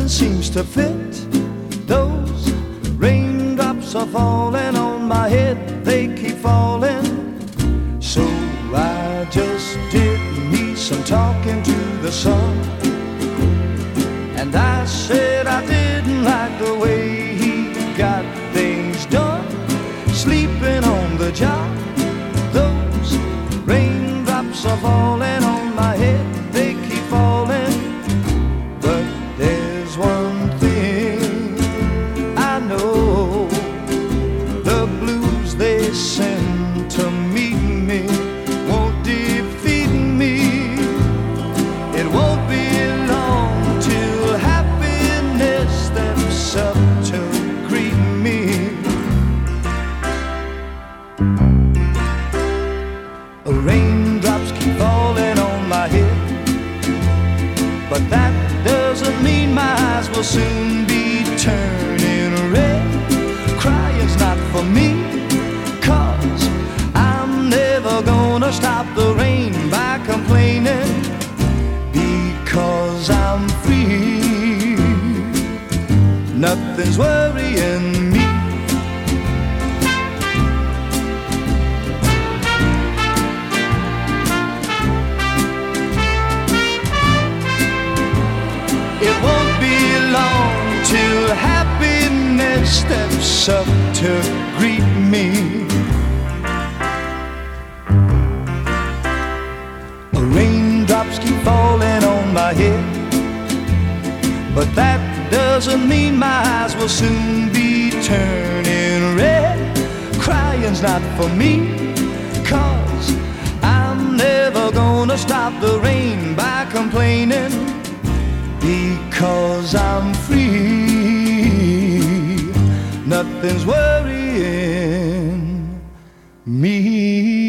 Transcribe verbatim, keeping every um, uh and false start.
nothing seems to fit. Those raindrops are falling on my head, they keep falling. So I just did me some talking to the sun, and I said I didn't like the way he got things done, sleeping on the job. Those raindrops are falling on my head, they keep falling. But there's one thing I know, the blues they send to meet me won't defeat me. It won't be long till happiness steps up to greet me. Raindrops keep falling on my head, but that doesn't mean my eyes will soon be turning red. Crying's not for me, 'cause I'm never gonna stop the rain by complaining, because I'm free. Nothing's worrying me. It won't be long till happiness steps up to greet me. Raindrops keep falling on my head, but that doesn't mean my eyes will soon be turning red. Crying's not for me, 'cause I'm never gonna stop the rain by complaining, because I'm free. Nothing's worrying me.